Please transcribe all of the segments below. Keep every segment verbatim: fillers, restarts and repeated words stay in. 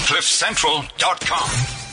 cliff central dot com.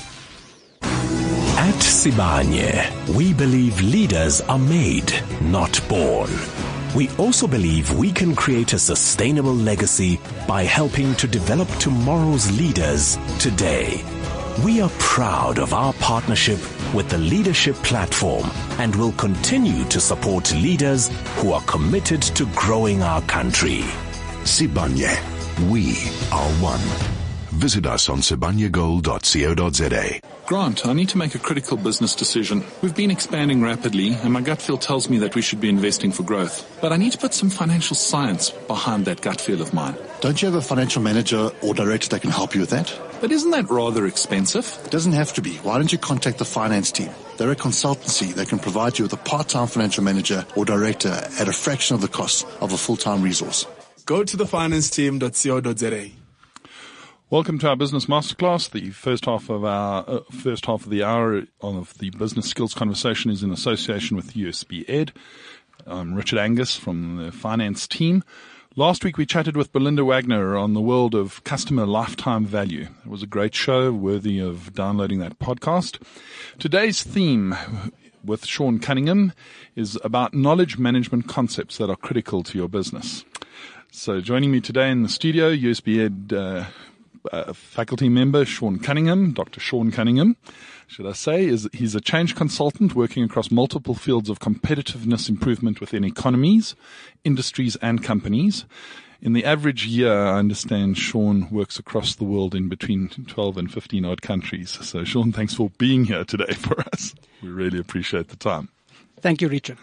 At Sibanye, we believe leaders are made, not born. We also believe we can create a sustainable legacy by helping to develop tomorrow's leaders today. We are proud of our partnership with the Leadership Platform and will continue to support leaders who are committed to growing our country. Sibanye, we are one. Visit us on sibanye gold dot co dot za. Grant, I need to make a critical business decision. We've been expanding rapidly, and my gut feel tells me that we should be investing for growth. But I need to put some financial science behind that gut feel of mine. Don't you have a financial manager or director that can help you with that? But isn't that rather expensive? It doesn't have to be. Why don't you contact the finance team? They're a consultancy that can provide you with a part-time financial manager or director at a fraction of the cost of a full-time resource. Go to the finance team dot co dot za. Welcome to our business masterclass. The first half of our uh, first half of the hour of the business skills conversation is in association with U S B Ed. I'm Richard Angus from the finance team. Last week we chatted with Belinda Wagner on the world of customer lifetime value. It was a great show, worthy of downloading that podcast. Today's theme with Sean Cunningham is about knowledge management concepts that are critical to your business. So joining me today in the studio, U S B Ed uh, Uh, faculty member Sean Cunningham, Doctor Sean Cunningham, should I say, is he's a change consultant working across multiple fields of competitiveness improvement within economies, industries and companies. In the average year, I understand Sean works across the world in between twelve and fifteen odd countries. So Sean, thanks for being here today for us. We really appreciate the time. Thank you, Richard.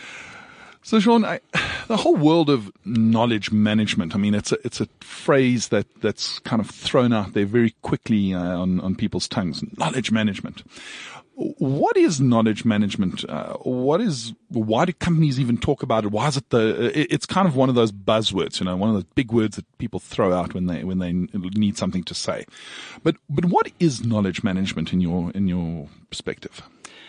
So, Sean, I, the whole world of knowledge management, I mean, it's a, it's a phrase that, that's kind of thrown out there very quickly uh, on, on people's tongues. Knowledge management. What is knowledge management? Uh, what is, why do companies even talk about it? Why is it the, it, it's kind of one of those buzzwords, you know, one of those big words that people throw out when they, when they need something to say. But, but what is knowledge management in your, in your perspective?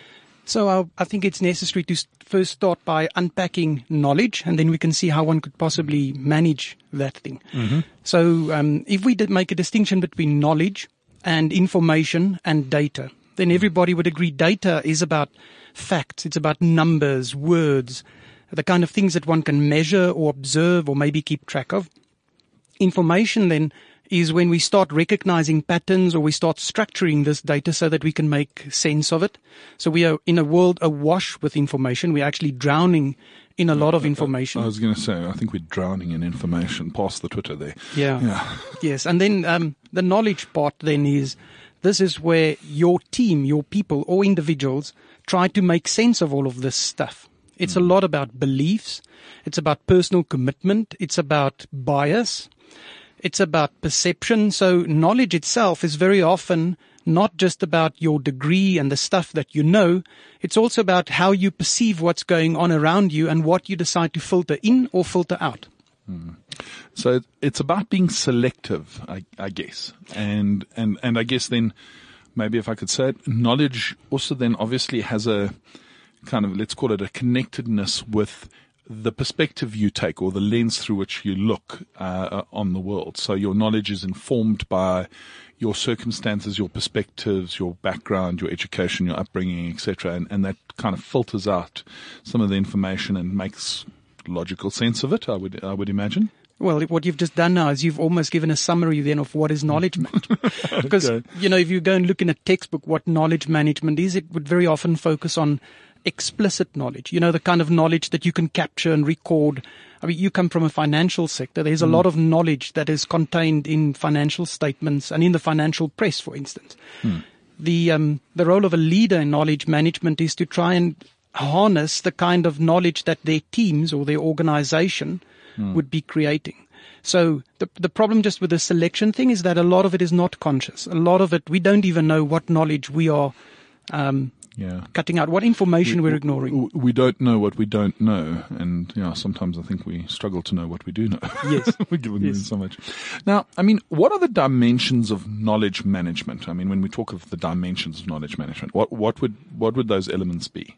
So I, I think it's necessary to first start by unpacking knowledge, and then we can see how one could possibly manage that thing. Mm-hmm. So um, if we did make a distinction between knowledge and information and data, then everybody would agree data is about facts. It's about numbers, words, the kind of things that one can measure or observe or maybe keep track of. Information then is when we start recognizing patterns or we start structuring this data so that we can make sense of it. So we are in a world awash with information. We're actually drowning in a lot of information. I was going to say, I think we're drowning in information past the Twitter there. Yeah. yeah. Yes. And then um, the knowledge part then is, this is where your team, your people or individuals try to make sense of all of this stuff. It's mm. a lot about beliefs. It's about personal commitment. It's about bias. It's about perception. So knowledge itself is very often not just about your degree and the stuff that you know. It's also about how you perceive what's going on around you and what you decide to filter in or filter out. Hmm. So it's about being selective, I, I guess. And, and, and I guess then maybe if I could say it, knowledge also then obviously has a kind of, let's call it a connectedness with the perspective you take or the lens through which you look uh, on the world. So your knowledge is informed by your circumstances, your perspectives, your background, your education, your upbringing, et cetera. And, and that kind of filters out some of the information and makes logical sense of it, I would, I would imagine. Well, what you've just done now is you've almost given a summary then of what is knowledge management. Because, okay. you know, if you go and look in a textbook what knowledge management is, it would very often focus on explicit knowledge, you know, the kind of knowledge that you can capture and record. I mean, you come from a financial sector. There's a mm. lot of knowledge that is contained in financial statements and in the financial press, for instance. Mm. The, um, the role of a leader in knowledge management is to try and harness the kind of knowledge that their teams or their organization mm. would be creating. So the, the problem just with the selection thing is that a lot of it is not conscious. A lot of it, we don't even know what knowledge we are, um, Yeah. cutting out, what information we, we're ignoring. We don't know what we don't know. And, you know, sometimes I think we struggle to know what we do know. Yes. We're given yes. so much. Now, I mean, what are the dimensions of knowledge management? I mean, when we talk of the dimensions of knowledge management, what, what would, what would those elements be?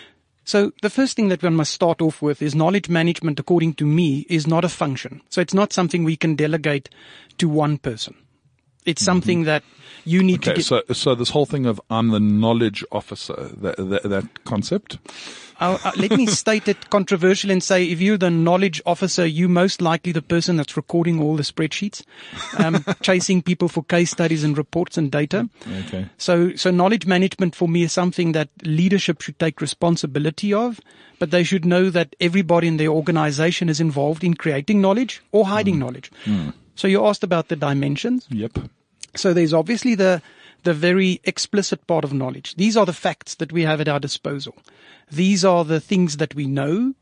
So the first thing that one must start off with is knowledge management, according to me, is not a function. So it's not something we can delegate to one person. It's something mm-hmm. that you need okay, to get. So, so this whole thing of I'm the knowledge officer, that, that, that concept? Uh, uh, let me state it controversial and say, if you're the knowledge officer, you're most likely the person that's recording all the spreadsheets, um, chasing people for case studies and reports and data. Okay. So, so knowledge management for me is something that leadership should take responsibility of, but they should know that everybody in their organization is involved in creating knowledge or hiding mm. knowledge. Mm. So you asked about the dimensions. Yep. So there's obviously the, the very explicit part of knowledge. These are the facts that we have at our disposal. These are the things that we know.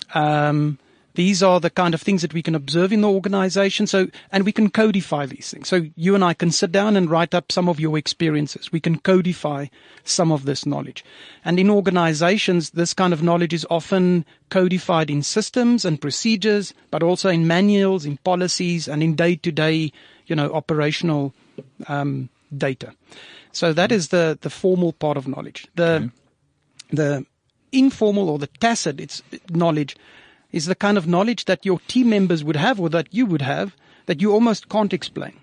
Um, these are the kind of things that we can observe in the organization. So, and we can codify these things. So you and I can sit down and write up some of your experiences. We can codify some of this knowledge. And in organizations, this kind of knowledge is often codified in systems and procedures, but also in manuals, in policies, and in day-to-day, you know, operational, um, data. So that is the, the formal part of knowledge. The, okay. the, informal or the tacit it's knowledge is the kind of knowledge that your team members would have or that you would have that you almost can't explain.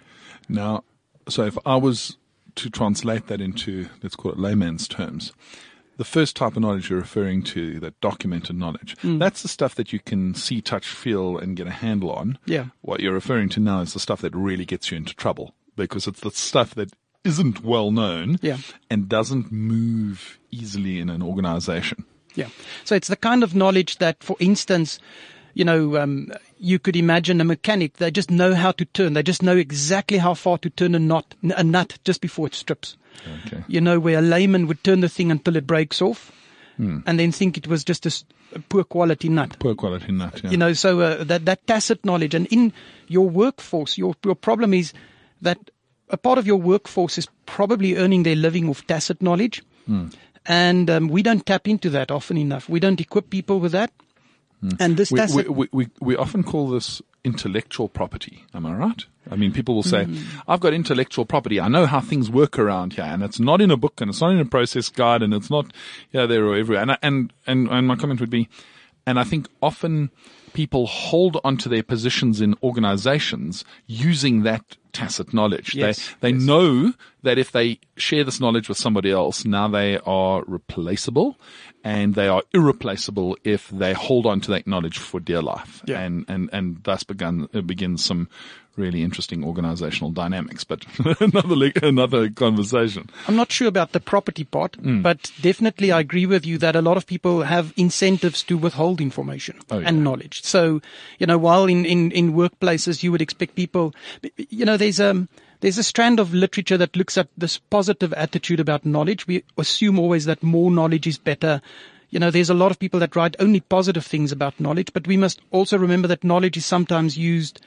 Now, so if I was to translate that into, let's call it layman's terms, the first type of knowledge you're referring to, that documented knowledge, mm. that's the stuff that you can see, touch, feel, and get a handle on. Yeah. What you're referring to now is the stuff that really gets you into trouble, because it's the stuff that isn't well known yeah. and doesn't move easily in an organization. Yeah. So it's the kind of knowledge that, for instance, you know, um, you could imagine a mechanic. They just know how to turn. They just know exactly how far to turn a nut, a nut just before it strips. Okay. You know, where a layman would turn the thing until it breaks off hmm. and then think it was just a, a poor quality nut. Poor quality nut, yeah. You know, so uh, that, that tacit knowledge. And in your workforce, your, your problem is that a part of your workforce is probably earning their living with tacit knowledge. Mm. And um, we don't tap into that often enough. We don't equip people with that. Mm. And this we, tacit... we, we, we often call this intellectual property. Am I right? I mean, people will say, mm. I've got intellectual property. I know how things work around here. And it's not in a book and it's not in a process guide and it's not yeah, there or everywhere. And, and, and, and my comment would be, and I think often people hold onto their positions in organizations using that tacit knowledge. Yes, they they yes. know that if they share this knowledge with somebody else, now they are replaceable and they are irreplaceable if they hold on to that knowledge for dear life. Yeah. And, and, and thus begun, uh, begins some really interesting organizational dynamics, but another, another conversation. I'm not sure about the property part, mm. but definitely I agree with you that a lot of people have incentives to withhold information oh, yeah. and knowledge. So, you know, while in, in, in workplaces you would expect people, you know, there's um there's a strand of literature that looks at this positive attitude about knowledge. We assume always that more knowledge is better. You know, there's a lot of people that write only positive things about knowledge, but we must also remember that knowledge is sometimes used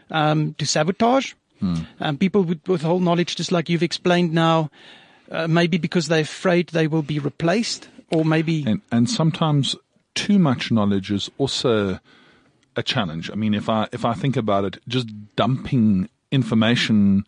um to sabotage. Hmm. Um, people would withhold knowledge, just like you've explained now, uh, maybe because they're afraid they will be replaced, or maybe... And, and sometimes too much knowledge is also a challenge. I mean, if I if I think about it, just dumping information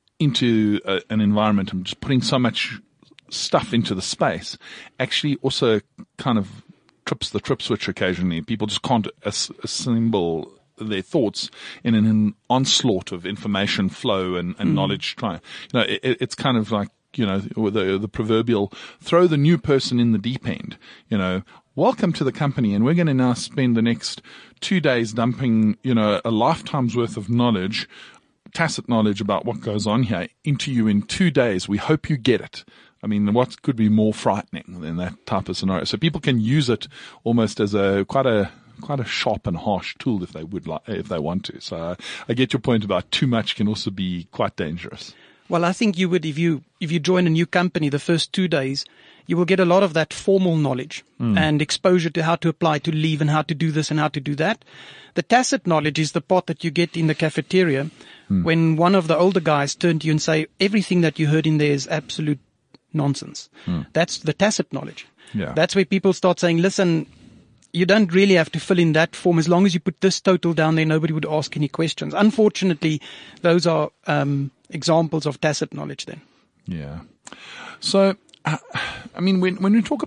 into a, an environment and just putting so much stuff into the space actually also kind of trips the trip switch occasionally. People just can't as- assemble their thoughts in an onslaught of information flow and, and mm. knowledge. Try, you know, it, it's kind of like, you know, the, the proverbial throw the new person in the deep end, you know, welcome to the company, and we're going to now spend the next two days dumping, you know, a lifetime's worth of knowledge, tacit knowledge about what goes on here into you in two days. We hope you get it. I mean, what could be more frightening than that type of scenario? So people can use it almost as a quite a quite a sharp and harsh tool if they would like, if they want to. So uh, I get your point about too much can also be quite dangerous. Well, I think you would, if you if you join a new company, the first two days, you will get a lot of that formal knowledge mm. and exposure to how to apply to leave and how to do this and how to do that. The tacit knowledge is the part that you get in the cafeteria mm. when one of the older guys turn to you and say, everything that you heard in there is absolute nonsense. Mm. That's the tacit knowledge. Yeah. That's where people start saying, listen, you don't really have to fill in that form. As long as you put this total down there, nobody would ask any questions. Unfortunately, those are um, examples of tacit knowledge then. Yeah. So, uh, I mean, when when we talk about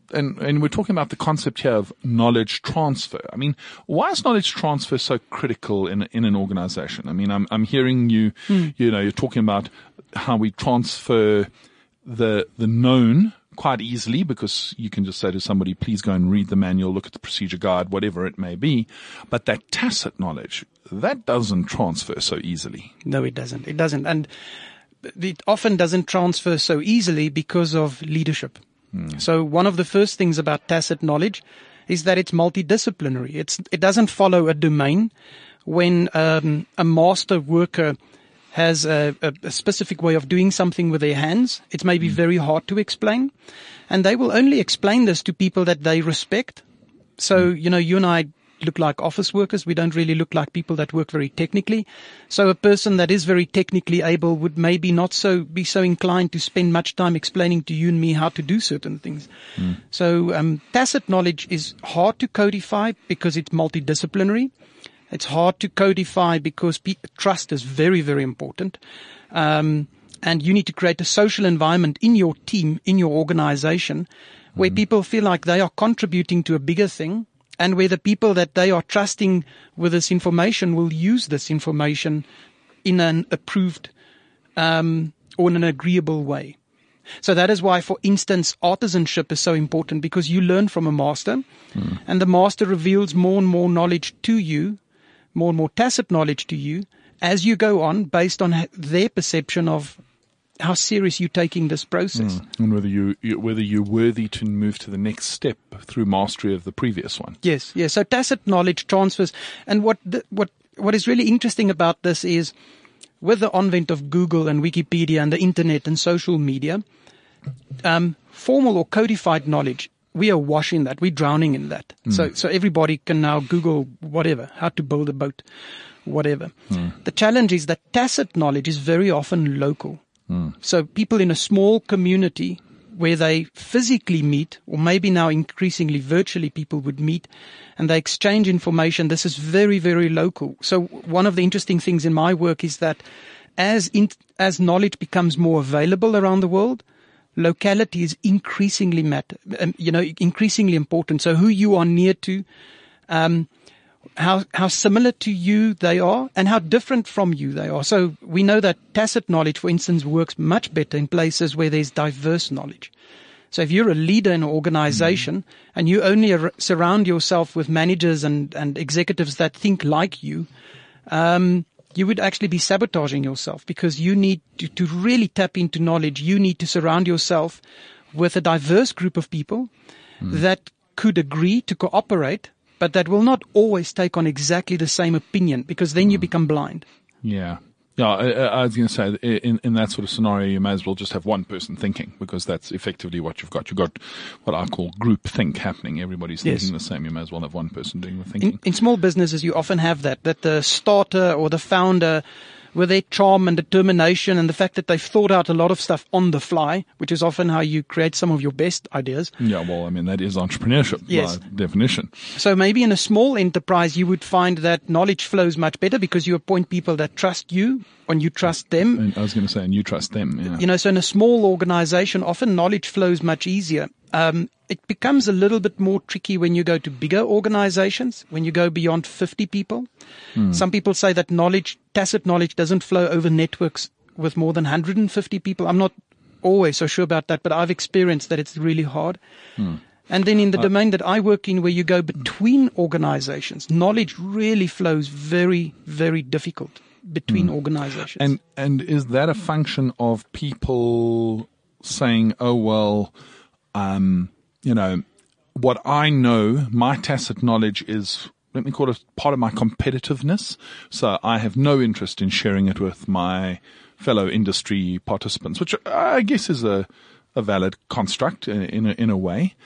and, and we're talking about the concept here of knowledge transfer. I mean, why is knowledge transfer so critical in in an organization? I mean, I'm I'm hearing you, hmm. you know, you're talking about how we transfer the the known quite easily, because you can just say to somebody, please go and read the manual, look at the procedure guide, whatever it may be. But that tacit knowledge, that doesn't transfer so easily. No, it doesn't. It doesn't. And it often doesn't transfer so easily because of leadership. Hmm. So one of the first things about tacit knowledge is that it's multidisciplinary. It's, it doesn't follow a domain. When um, a master worker has a, a, a specific way of doing something with their hands, it's maybe very hard to explain. And they will only explain this to people that they respect. So, you know, you and I look like office workers. We don't really look like people that work very technically. So a person that is very technically able would maybe not so be so inclined to spend much time explaining to you and me how to do certain things. Mm. So um, tacit knowledge is hard to codify because it's multidisciplinary. It's hard to codify because pe- trust is very, very important. Um, and you need to create a social environment in your team, in your organization, where mm-hmm. people feel like they are contributing to a bigger thing, and where the people that they are trusting with this information will use this information in an approved um, or in an agreeable way. So that is why, for instance, artisanship is so important, because you learn from a master, mm. and the master reveals more and more knowledge to you, more and more tacit knowledge to you as you go on, based on their perception of how serious you're taking this process. Mm. And whether you, you, whether you're worthy to move to the next step through mastery of the previous one. Yes, yes. So tacit knowledge transfers. And what, the, what, what is really interesting about this is, with the advent of Google and Wikipedia and the internet and social media, um, formal or codified knowledge, we are washing that. We're drowning in that. Mm. So, so everybody can now Google whatever, how to build a boat, whatever. Mm. The challenge is that tacit knowledge is very often local. Mm. So people in a small community where they physically meet, or maybe now increasingly virtually people would meet, and they exchange information. This is very, very local. So one of the interesting things in my work is that as in, as knowledge becomes more available around the world, locality is increasingly matter, um, you know, increasingly important. So who you are near to, um, how how similar to you they are, and how different from you they are. So we know that tacit knowledge, for instance, works much better in places where there's diverse knowledge. So if you're a leader in an organization mm-hmm. and you only ar- surround yourself with managers and, and executives that think like you, um, you would actually be sabotaging yourself, because you need to, to really tap into knowledge. You need to surround yourself with a diverse group of people mm. that could agree to cooperate, but that will not always take on exactly the same opinion, because then mm. you become blind. Yeah. Yeah, I, I was going to say, in, in that sort of scenario, you may as well just have one person thinking, because that's effectively what you've got. You've got what I call group think happening. Everybody's thinking yes. the same. You may as well have one person doing the thinking. In, in small businesses, you often have that, that the starter or the founder, with their charm and determination and the fact that they've thought out a lot of stuff on the fly, which is often how you create some of your best ideas. Yeah, well, I mean, that is entrepreneurship yes. by definition. So maybe in a small enterprise, you would find that knowledge flows much better because you appoint people that trust you and you trust them. And I was going to say, and you trust them, yeah. You know, so in a small organization, often knowledge flows much easier. Um, it becomes a little bit more tricky when you go to bigger organizations, when you go beyond fifty people. Hmm. Some people say that knowledge, tacit knowledge, doesn't flow over networks with more than one hundred fifty people. I'm not always so sure about that, but I've experienced that it's really hard. Hmm. And then in the uh, domain that I work in, where you go between organizations, knowledge really flows very, very difficult between hmm. organizations. And, and is that a function of people saying, oh, well, Um, you know, what I know, my tacit knowledge is, let me call it part of my competitiveness. So I have no interest in sharing it with my fellow industry participants, which I guess is a, a valid construct in, in, a, in a way.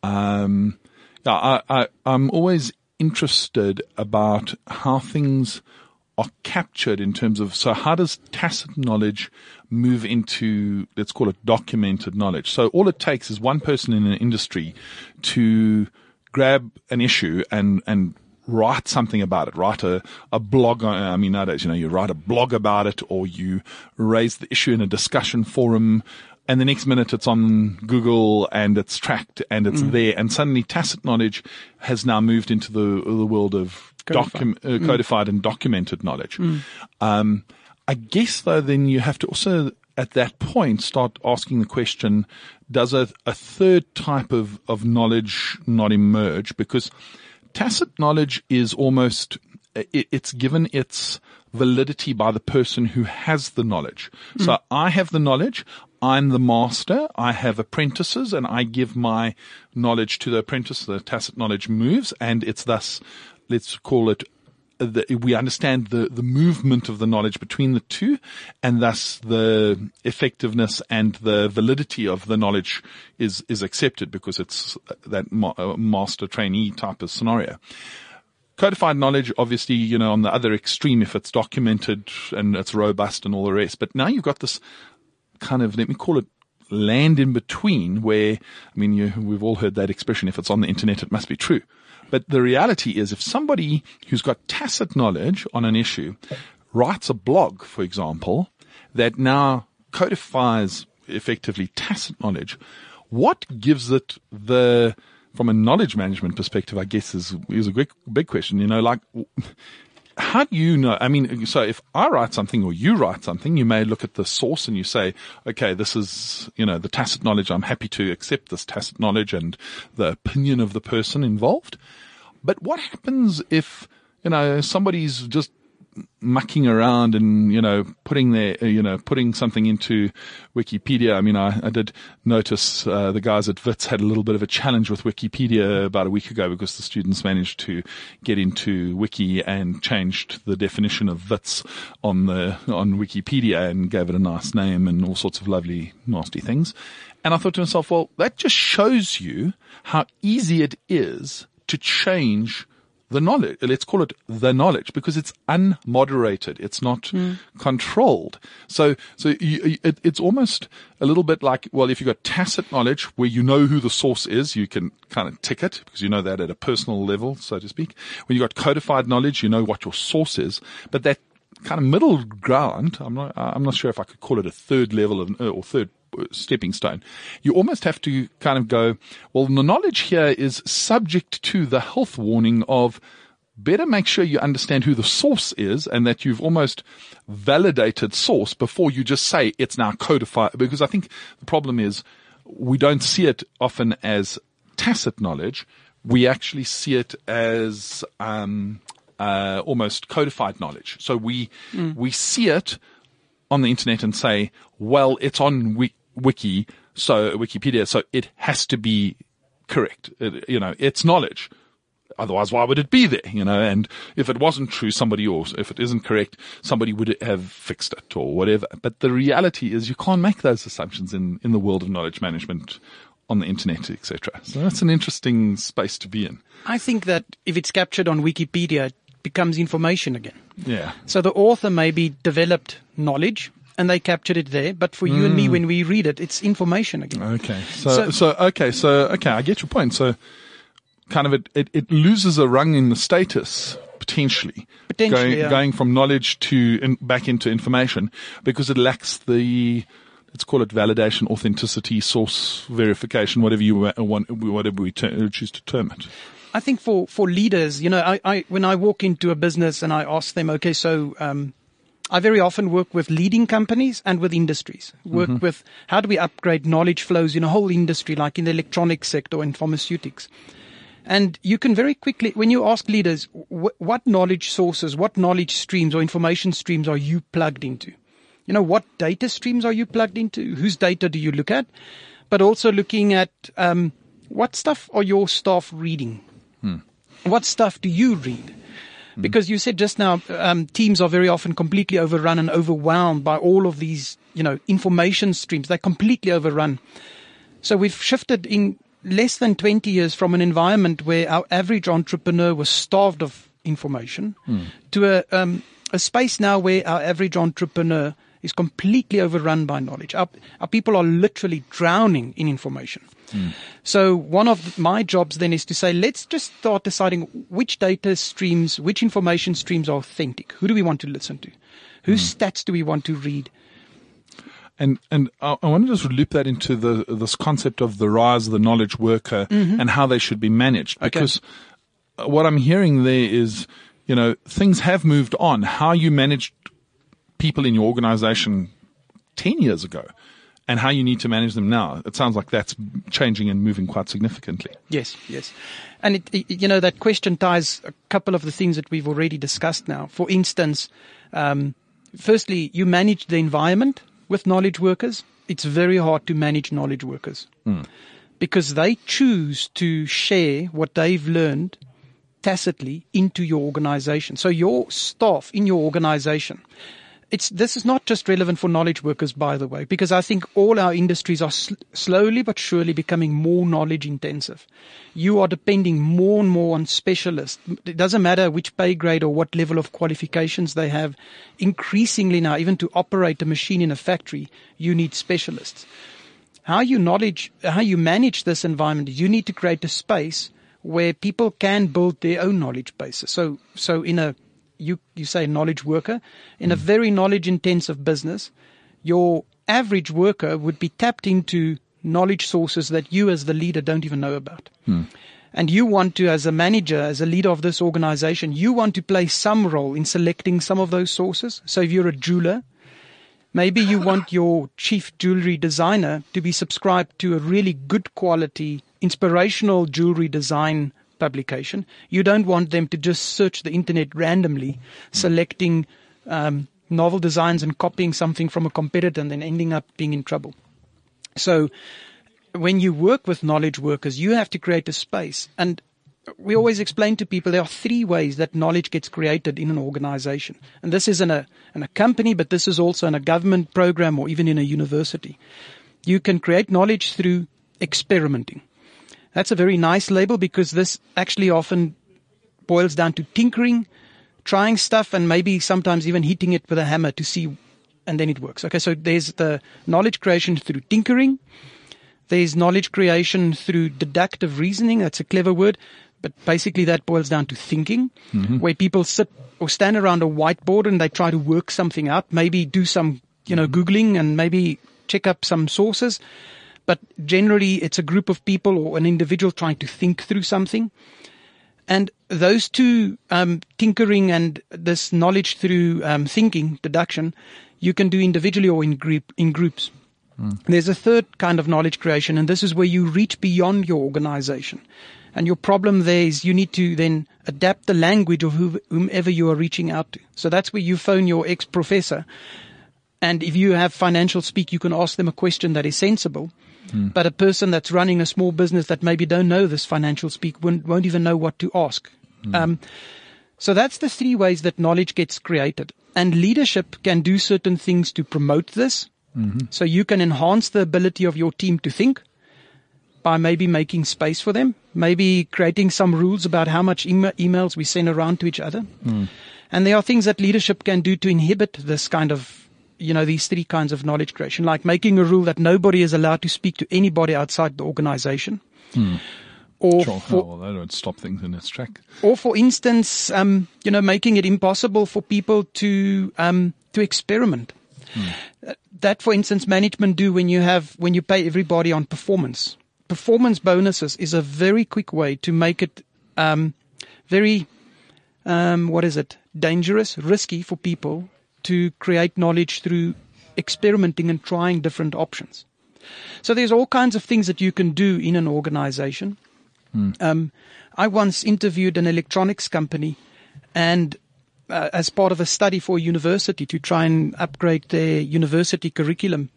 Um, I, I, I'm always interested about how things are captured in terms of, so how does tacit knowledge move into, let's call it documented knowledge? So all it takes is one person in an industry to grab an issue and, and write something about it, write a, a blog. I mean, nowadays, you know, you write a blog about it, or you raise the issue in a discussion forum. and the next minute it's on Google and it's tracked and it's mm. there, and suddenly tacit knowledge has now moved into the the world of Codified, docu- uh, codified mm. and documented knowledge. Mm. Um, I guess though, then you have to also at that point start asking the question: does a, a third type of of knowledge not emerge? Because tacit knowledge is almost it, it's given its validity by the person who has the knowledge. Mm. So I have the knowledge. I'm the master. I have apprentices, and I give my knowledge to the apprentice. The tacit knowledge moves, and it's thus, let's call it, the, we understand the, the movement of the knowledge between the two, and thus the effectiveness and the validity of the knowledge is, is accepted because it's that ma- master trainee type of scenario. Codified knowledge, obviously, you know, on the other extreme, if it's documented and it's robust and all the rest. But now you've got this kind of, let me call it, land in between where, I mean, you, we've all heard that expression, if it's on the internet, it must be true. But the reality is, if somebody who's got tacit knowledge on an issue writes a blog, for example, that now codifies effectively tacit knowledge, what gives it the, from a knowledge management perspective, I guess is, is a big, big question, you know, like, how do you know? I mean, so if I write something or you write something, you may look at the source and you say, okay, this is, you know, the tacit knowledge. I'm happy to accept this tacit knowledge and the opinion of the person involved. But what happens if, you know, somebody's just mucking around and, you know, putting their, you know, putting something into Wikipedia? I mean, I, I did notice, uh, the guys at Wits had a little bit of a challenge with Wikipedia about a week ago because the students managed to get into Wiki and changed the definition of Wits on the, on Wikipedia and gave it a nice name and all sorts of lovely, nasty things. And I thought to myself, well, that just shows you how easy it is to change the knowledge. Let's call it the knowledge, because it's unmoderated. It's not mm. controlled. So, so you, it, it's almost a little bit like, well, if you've got tacit knowledge where you know who the source is, you can kind of tick it because you know that at a personal level, so to speak. When you've got codified knowledge, you know what your source is, but that kind of middle ground, I'm not, I'm not sure if I could call it a third level of, or third stepping stone. You almost have to kind of go, well, the knowledge here is subject to the health warning of better make sure you understand who the source is and that you've almost validated source before you just say it's now codified. Because I think the problem is we don't see it often as tacit knowledge. We actually see it as um, uh, almost codified knowledge. So we mm. we see it on the internet and say, well, it's on Wiki. Wiki, so Wikipedia, so it has to be correct. It, you know, it's knowledge. Otherwise, why would it be there? You know, and if it wasn't true, somebody else, if it isn't correct, somebody would have fixed it or whatever. But the reality is you can't make those assumptions in, in the world of knowledge management on the internet, et cetera. So that's an interesting space to be in. I think that if it's captured on Wikipedia, it becomes information again. Yeah. So the author maybe developed knowledge, and they captured it there. But for you mm. and me, when we read it, it's information again. Okay. So, so, so, okay. So, okay. I get your point. So kind of it, it, it loses a rung in the status potentially, potentially going, yeah. going from knowledge to in, back into information because it lacks the, let's call it validation, authenticity, source verification, whatever you want, whatever we ter- choose to term it. I think for, for leaders, you know, I, I, when I walk into a business and I ask them, okay, so, um, I very often work with leading companies and with industries. Work mm-hmm. with how do we upgrade knowledge flows in a whole industry, like in the electronics sector or in pharmaceutics. And you can very quickly, when you ask leaders, wh- what knowledge sources, what knowledge streams or information streams are you plugged into? You know, what data streams are you plugged into? Whose data do you look at? But also looking at um, what stuff are your staff reading? Hmm. What stuff do you read? Because you said just now, um, teams are very often completely overrun and overwhelmed by all of these, you know, information streams. They're completely overrun. So we've shifted in less than twenty years from an environment where our average entrepreneur was starved of information mm. to a, um, a space now where our average entrepreneur is completely overrun by knowledge. Our, our people are literally drowning in information. Mm. So one of my jobs then is to say, let's just start deciding which data streams, which information streams are authentic. Who do we want to listen to? Whose mm. stats do we want to read? And and I, I want to just loop that into the this concept of the rise of the knowledge worker mm-hmm. and how they should be managed. Because okay. what I'm hearing there is, you know, things have moved on. How you managed people in your organization ten years ago and how you need to manage them now, it sounds like that's changing and moving quite significantly. Yes, yes. And, it, it, you know, that question ties a couple of the things that we've already discussed now. For instance, um, firstly, you manage the environment with knowledge workers. It's very hard to manage knowledge workers mm. because they choose to share what they've learned tacitly into your organization. So your staff in your organization, It's, this is not just relevant for knowledge workers, by the way, because I think all our industries are sl- slowly but surely becoming more knowledge intensive. You are depending more and more on specialists. It doesn't matter which pay grade or what level of qualifications they have. Increasingly now, even to operate a machine in a factory, you need specialists. How you knowledge, how you manage this environment, you need to create a space where people can build their own knowledge bases. So, so in a You, you say knowledge worker. In a very knowledge intensive business, your average worker would be tapped into knowledge sources that you as the leader don't even know about. Hmm. And you want to, as a manager, as a leader of this organization, you want to play some role in selecting some of those sources. So if you're a jeweler, maybe you want your chief jewelry designer to be subscribed to a really good quality, inspirational jewelry design publication. You don't want them to just search the internet randomly, selecting um, novel designs and copying something from a competitor and then ending up being in trouble. So when you work with knowledge workers, you have to create a space. And we always explain to people there are three ways that knowledge gets created in an organization. And this is in a, in a company, but this is also in a government program or even in a university. You can create knowledge through experimenting. That's a very nice label because this actually often boils down to tinkering, trying stuff, and maybe sometimes even hitting it with a hammer to see, and then it works. Okay, so there's the knowledge creation through tinkering. There's knowledge creation through deductive reasoning. That's a clever word, but basically that boils down to thinking, mm-hmm. where people sit or stand around a whiteboard and they try to work something out, maybe do some, you know, Googling and maybe check up some sources. But generally, it's a group of people or an individual trying to think through something. And those two, um, tinkering and this knowledge through um, thinking, deduction, you can do individually or in group in groups. Mm. There's a third kind of knowledge creation, and this is where you reach beyond your organization. And your problem there is you need to then adapt the language of who, whomever you are reaching out to. So that's where you phone your ex-professor. And if you have financial speak, you can ask them a question that is sensible. Mm. But a person that's running a small business that maybe don't know this financial speak won't, won't even know what to ask. Mm. Um, so that's the three ways that knowledge gets created. And leadership can do certain things to promote this. Mm-hmm. So you can enhance the ability of your team to think by maybe making space for them, maybe creating some rules about how much ema- emails we send around to each other. Mm. And there are things that leadership can do to inhibit this kind of, you know, these three kinds of knowledge creation, like making a rule that nobody is allowed to speak to anybody outside the organization. Hmm. Or sure. For, oh, well, they don't stop things in its track. Or for instance, um, you know, making it impossible for people to, um, to experiment. Hmm. That, for instance, management do when you have, when you pay everybody on performance. Performance bonuses is a very quick way to make it, um, very, um, what is it? Dangerous, risky for people to create knowledge through experimenting and trying different options. So there's all kinds of things that you can do in an organization. Mm. Um, I once interviewed an electronics company and uh, as part of a study for a university to try and upgrade their university curriculum.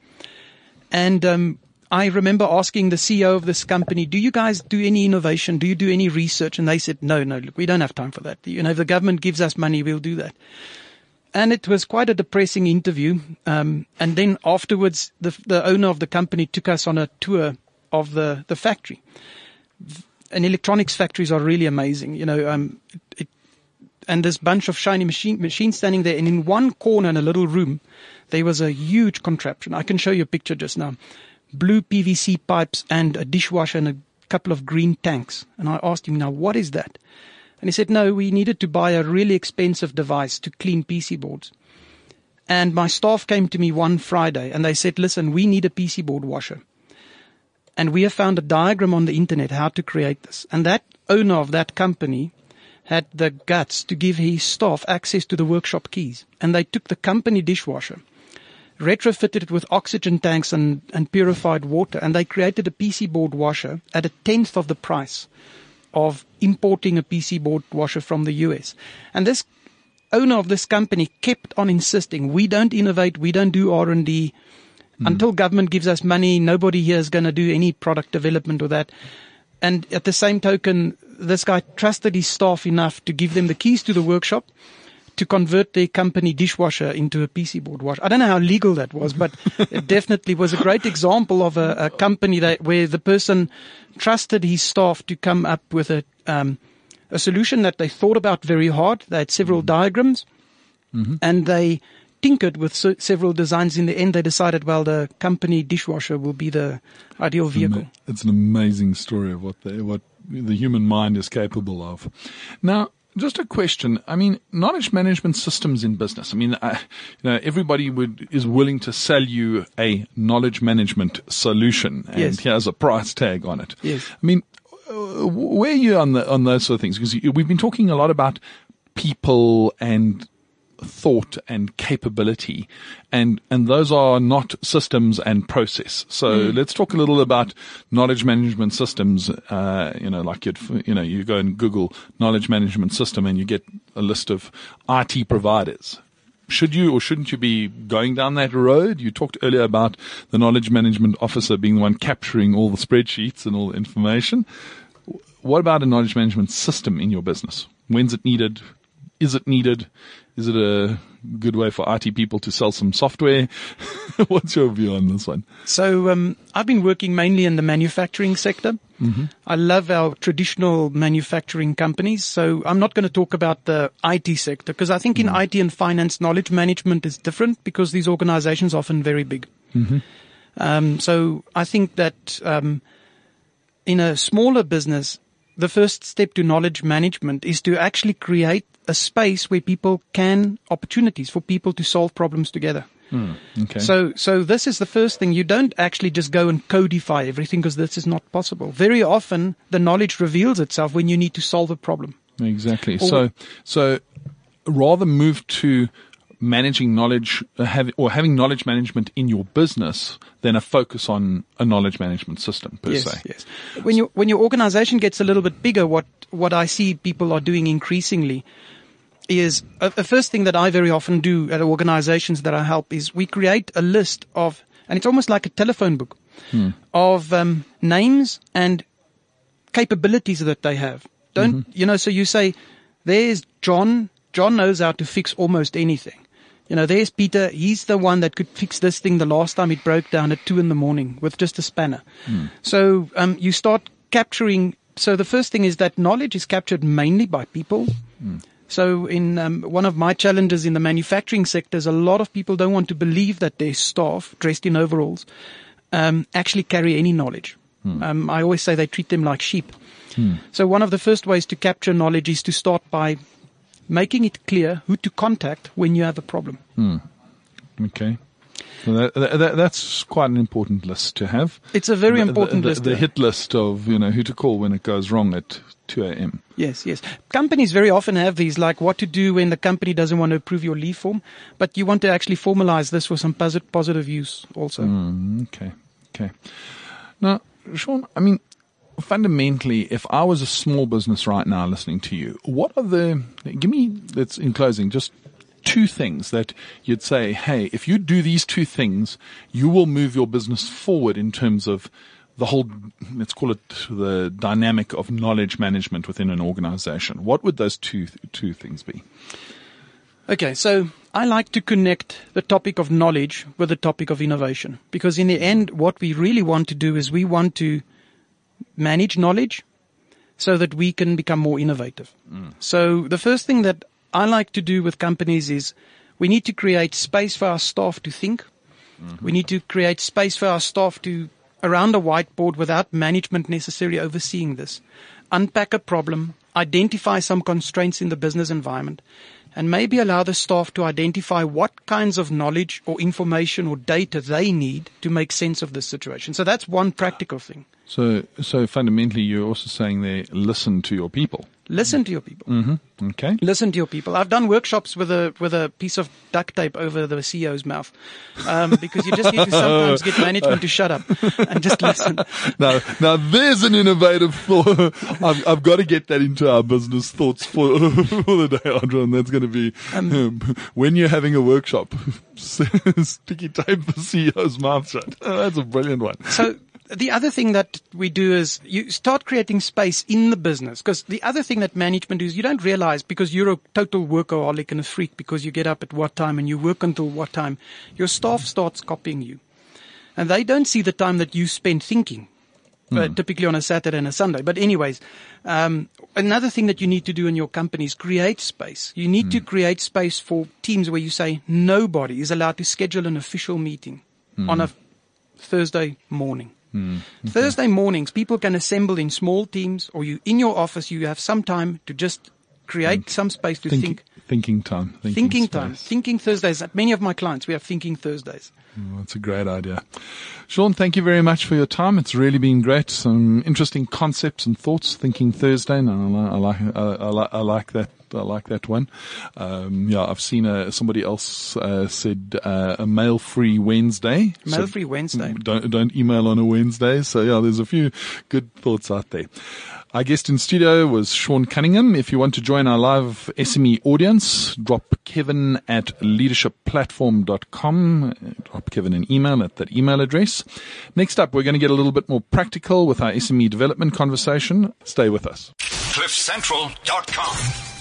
And um, I remember asking the C E O of this company, do you guys do any innovation? Do you do any research? And they said, no, no, look, we don't have time for that. You know, if the government gives us money, we'll do that. And it was quite a depressing interview. Um, and then afterwards, the, the owner of the company took us on a tour of the, the factory. And electronics factories are really amazing. You know, um, it, and this bunch of shiny machine, machines standing there. And in one corner in a little room, there was a huge contraption. I can show you a picture just now. Blue P V C pipes and a dishwasher and a couple of green tanks. And I asked him, now, what is that? And he said, no, we needed to buy a really expensive device to clean P C boards. And my staff came to me one Friday and they said, listen, we need a P C board washer. And we have found a diagram on the internet how to create this. And that owner of that company had the guts to give his staff access to the workshop keys. And they took the company dishwasher, retrofitted it with oxygen tanks and, and purified water, and they created a P C board washer at a tenth of the price of importing a P C board washer from the U S. And this owner of this company kept on insisting, we don't innovate, we don't do R and D. Mm. Until government gives us money, nobody here is going to do any product development or that. And at the same token, this guy trusted his staff enough to give them the keys to the workshop to convert their company dishwasher into a P C board washer. I don't know how legal that was, but it definitely was a great example of a, a company that where the person trusted his staff to come up with a um, a solution that they thought about very hard. They had several mm-hmm. diagrams, mm-hmm. and they tinkered with so, several designs. In the end, they decided, well, the company dishwasher will be the ideal vehicle. It's an amazing story of what the, what the human mind is capable of. Now, just a question. I mean, knowledge management systems in business. I mean, uh, you know, everybody would is willing to sell you a knowledge management solution, and yes. here's a price tag on it. Yes. I mean, uh, where are you on the on those sort of things? Because you, we've been talking a lot about people and thought and capability, and and those are not systems and process. So mm. let's talk a little about knowledge management systems. Uh, you know, like you'd you know you go and Google knowledge management system and you get a list of I T providers. Should you or shouldn't you be going down that road? You talked earlier about the knowledge management officer being the one capturing all the spreadsheets and all the information. What about a knowledge management system in your business? When's it needed? Is it needed? Is it a good way for I T people to sell some software? What's your view on this one? So um, I've been working mainly in the manufacturing sector. Mm-hmm. I love our traditional manufacturing companies. So I'm not going to talk about the I T sector because I think in mm-hmm. I T and finance, knowledge management is different because these organizations are often very big. Mm-hmm. Um, so I think that um, in a smaller business, the first step to knowledge management is to actually create a space where people can, opportunities for people to solve problems together. Mm, okay. So, so this is the first thing. You don't actually just go and codify everything because this is not possible. Very often the knowledge reveals itself when you need to solve a problem. Exactly. Or, so, so rather move to managing knowledge uh, have, or having knowledge management in your business than a focus on a knowledge management system per yes, se. Yes. When you, when your organization gets a little bit bigger, what, what I see people are doing increasingly is uh, the first thing that I very often do at organizations that I help is we create a list of, and it's almost like a telephone book hmm. of um, names and capabilities that they have. Don't, mm-hmm. you know, so you say, there's John. John knows how to fix almost anything. You know, there's Peter. He's the one that could fix this thing the last time it broke down at two in the morning with just a spanner. Hmm. So um, you start capturing. So the first thing is that knowledge is captured mainly by people. Hmm. So in um, one of my challenges in the manufacturing sector is a lot of people don't want to believe that their staff, dressed in overalls, um, actually carry any knowledge. Hmm. Um, I always say they treat them like sheep. Hmm. So one of the first ways to capture knowledge is to start by making it clear who to contact when you have a problem. Hmm. Okay. So that, that, that's quite an important list to have. It's a very the, important the, the, list. The hit list of, you know, who to call when it goes wrong at two a.m. Yes, yes. Companies very often have these, like what to do when the company doesn't want to approve your leave form, but you want to actually formalize this for some posit- positive use also. Mm, okay, okay. Now, Sean, I mean, fundamentally, if I was a small business right now listening to you, what are the, give me, let's, in closing, just two things that you'd say, hey, if you do these two things, you will move your business forward in terms of the whole, let's call it the dynamic of knowledge management within an organization. What would those two, two things be? Okay, so I like to connect the topic of knowledge with the topic of innovation, because in the end, what we really want to do is we want to manage knowledge so that we can become more innovative. Mm. So the first thing that I like to do with companies is we need to create space for our staff to think. Mm-hmm. We need to create space for our staff to, around a whiteboard without management necessarily overseeing this, unpack a problem, identify some constraints in the business environment, and maybe allow the staff to identify what kinds of knowledge or information or data they need to make sense of this situation. So that's one practical thing. So, so fundamentally, you're also saying there, listen to your people. Listen to your people. Mm-hmm. Okay. Listen to your people. I've done workshops with a with a piece of duct tape over the C E O's mouth, um, because you just need to sometimes get management to shut up and just listen. Now, now there's an innovative thought. I've, I've got to get that into our business thoughts for, for the day, Andra, and that's going to be um, um, when you're having a workshop, sticky tape the C E O's mouth shut. Oh, that's a brilliant one. So. The other thing that we do is you start creating space in the business, because the other thing that management do is you don't realize, because you're a total workaholic and a freak because you get up at what time and you work until what time, your staff starts copying you. And they don't see the time that you spend thinking, mm. uh, typically on a Saturday and a Sunday. But anyways, um, another thing that you need to do in your company is create space. You need mm. to create space for teams where you say nobody is allowed to schedule an official meeting mm. on a Thursday morning. Mm, okay. Thursday mornings, people can assemble in small teams, or you in your office, you have some time to just create mm. some space to think, think. Thinking time. Thinking, thinking space. time. Thinking Thursdays. At many of my clients, we have thinking Thursdays. Oh, that's a great idea. Sean, thank you very much for your time. It's really been great. Some interesting concepts and thoughts. Thinking Thursday. No, I like, I, I, like, I like that. I like that one. Um, yeah, I've seen uh, somebody else uh, said uh, a mail-free Wednesday. Mail-free so Wednesday. Don't don't email on a Wednesday. So yeah, there's a few good thoughts out there. Our guest in studio was Sean Cunningham. If you want to join our live S M E audience, drop Kevin at leadership platform dot com. Drop Kevin an email at that email address. Next up, we're going to get a little bit more practical with our S M E development conversation. Stay with us. cliff central dot com